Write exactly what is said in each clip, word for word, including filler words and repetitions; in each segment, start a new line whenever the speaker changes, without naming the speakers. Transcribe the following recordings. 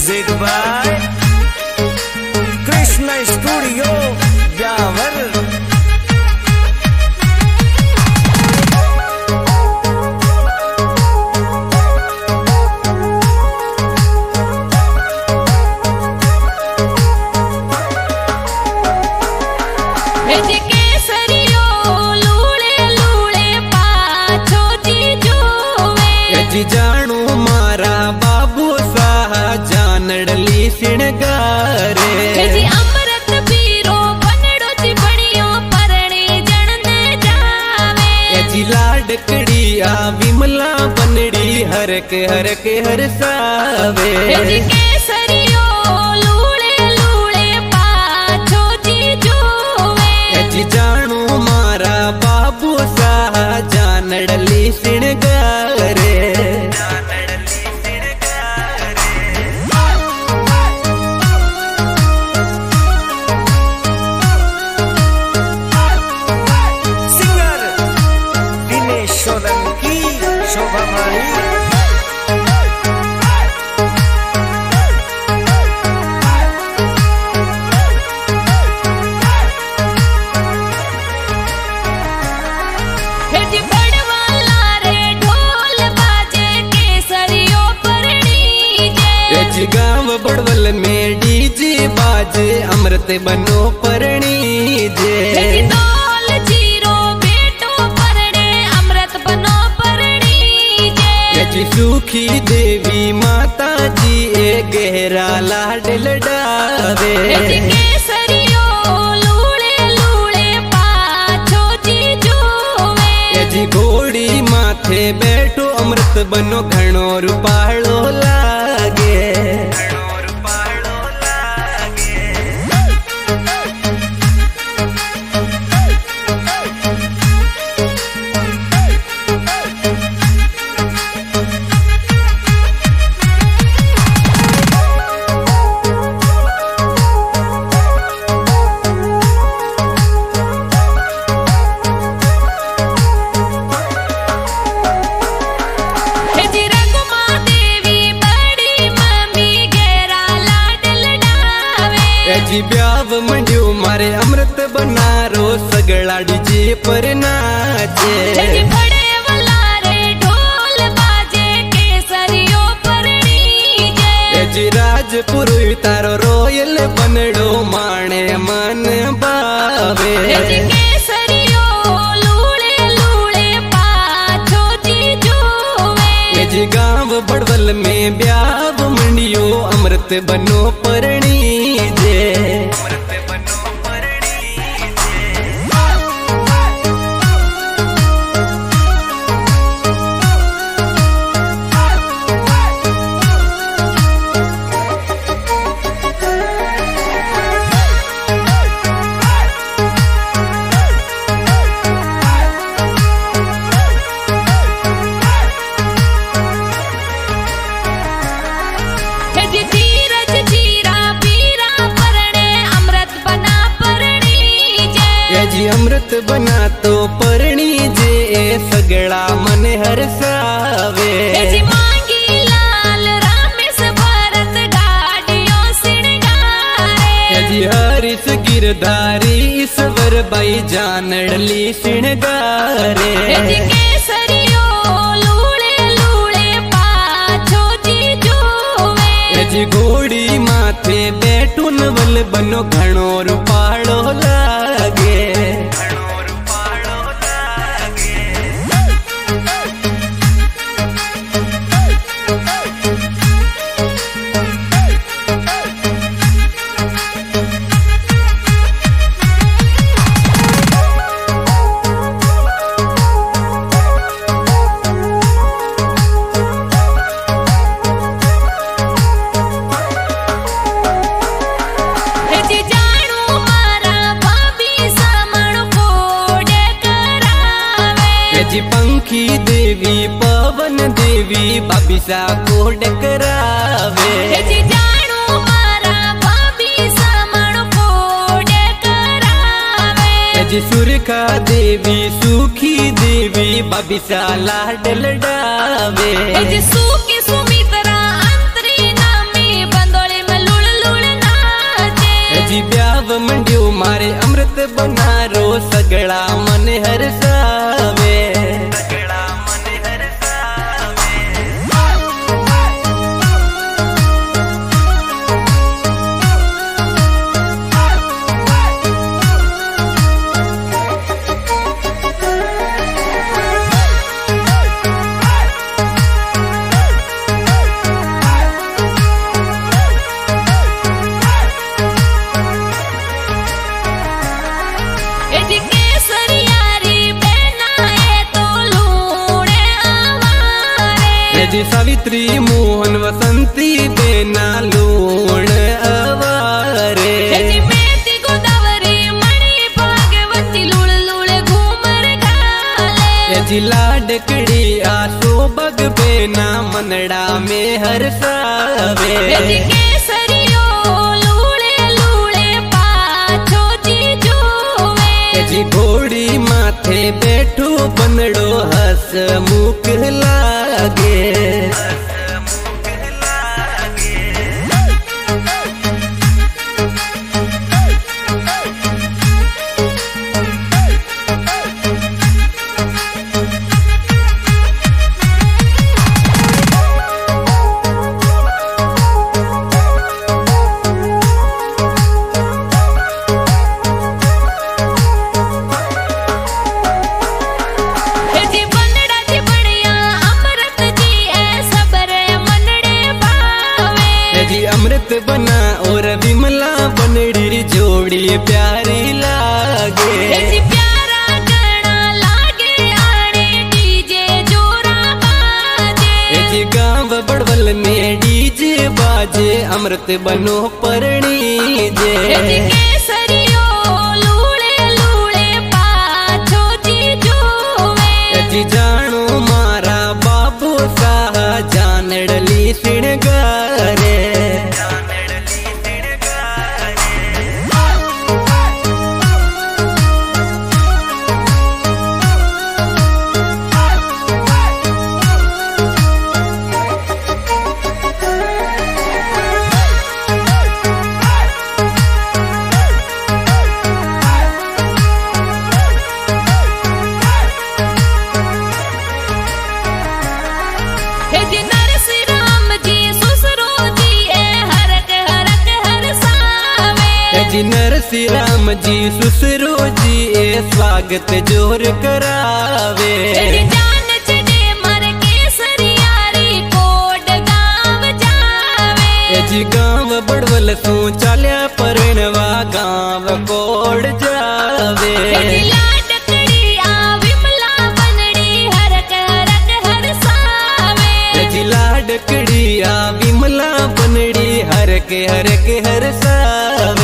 Music by Krishna studio Beawar.
जी जानू मारा बाबू साहा जानड़ली सिणगारे
जी अमृत पीरो बनड़ो जी बड़ियो परणी जन दे जावे
जी लाडकड़िया विमला बनड़ी हर के हर के हर सावे
जी केसरियो लूले लूले पाछो जी जोवे
जी जानू मारा बाबू साहा जानड़ली सिणगारे गाँव बड़वल में डीजे बाजे अमृत बनो परणी जे
दौल जीरो बेटो परणे अमृत बनो परणी जे
जी सुखी देवी माता जी ए गहरा लाड लडावे
केसरियो लूले लूले पाछो जी जोवे
जी घोड़ी माथे बैठो अमृत बनो घणो रूपालो लागे जी ब्याव मंडियो मारे अमृत बनारो सगड़ा डीजे पर नाचे
बड़े वलारे ढोल बाजे केसरियो परणी जे
जी राजपुर तारो रोयल बनड़ो माणे मन बावे
केसरियो लूले लूले पाछो जी जोवे
जी गाँव बड़वल में ब्याव मंडियो अमृत बनो परणी जे जी अमृत बना तो परणी जे सगड़ा मन हर सावे
जी मांगी लाल रामेश भरत गाड़ियों सिणगारे
जी हरिस गिरधारी ईश्वर बाई जानड़ली सिणगारे
जी केसरियो लूले लूले पाछो जी जोवे
जी घोड़ी माथे बैठो नवल बनो घणो रूपालो लागे जी पंखी देवी पवन देवी बाबिसा को डकरावे
जी जानू मारा भाभी समण को डकरावे
जी सुरखा देवी सुखी देवी बाबिसा लाड लडावे
जी सुखी सुमित्रा अंतरी नामी बंदो
जी ब्याव मंड्यो मारे अमृत बनारो सगड़ा मन हरसावे जी सावित्री मोहन वसंती बेना लूण अवारे
बेटी गोदावरी मणि भागवती लूड़ लूड़ घूमर गाले
जी लाडकड़ी आसो बग बेना मनड़ा में हरसावे
केसरियो लूड़े लूड़े पाछो जी जोवे
जी घोड़ी माथे बैठो बनड़ो हस मुख लागे अमृत बना और विमला बनड़ी जोड़ी प्यारी लागे
प्यारा गणा लागे आने डीजे जोरा बाजे
जी गाँव बड़वल में डीजे बाजे अमृत बनो परणी जे
केसरियो लूड़े लूड़े पाछो जी जोवे
जी जानो मारा बाबू साह जानड़ली सिणगारे जी नरसी राम जी सुसरो जी ए स्वागत जोर करावे
जान चढ़े मर केसरियारी कोट गाँव जावे
जी गाँव बड़वल सू चाल्या परनवा गाँव कोड़ जावे
लाडकड़ी आ विमला बनड़ी हरक हरक हरसावे
जी लाडकड़ी आ विमला बनड़ी हरक हरक हरसावे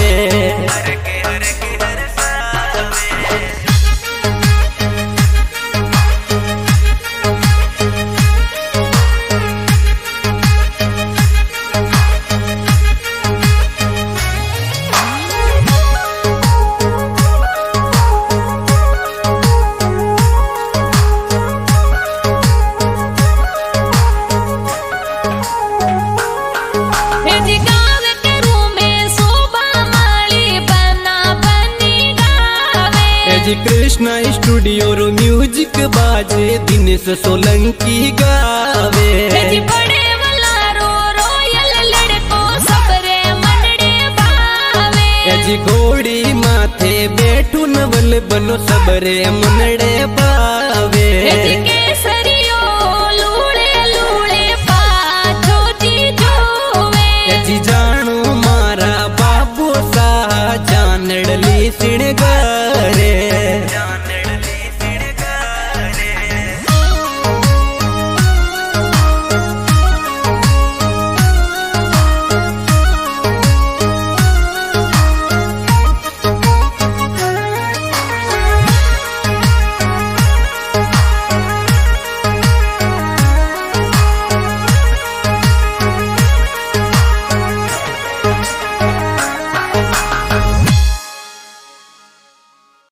जी कृष्णा स्टूडियो रो म्यूजिक बाजे दिनेश सोलंकी गावे
जी बड़े वाला रो रोयल लड़को सबरे मनड़े बावे
जी घोड़ी माथे बैठू नवल बनो सबरे मनड़े बा